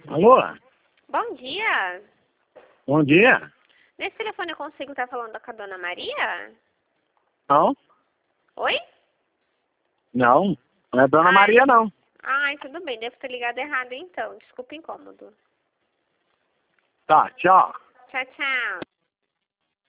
Alô? Bom dia. Bom dia. Nesse telefone eu consigo estar falando com a dona Maria? Não? Oi? Não. Não é Dona Ai. Maria, não. Ai, tudo bem. Devo ter ligado errado então. Desculpa o incômodo. Tá, tchau. Tchau, tchau.